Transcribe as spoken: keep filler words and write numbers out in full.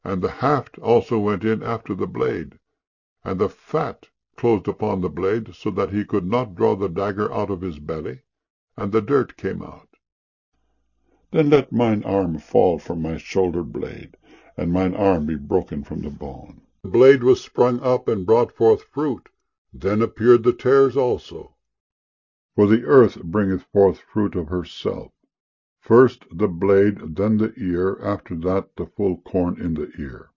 And the haft also went in after the blade, and the fat closed upon the blade, so that he could not draw the dagger out of his belly, and the dirt came out. Then let mine arm fall from my shoulder blade, and mine arm be broken from the bone. The blade was sprung up and brought forth fruit, then appeared the tares also. For the earth bringeth forth fruit of herself, first the blade, then the ear, after that the full corn in the ear.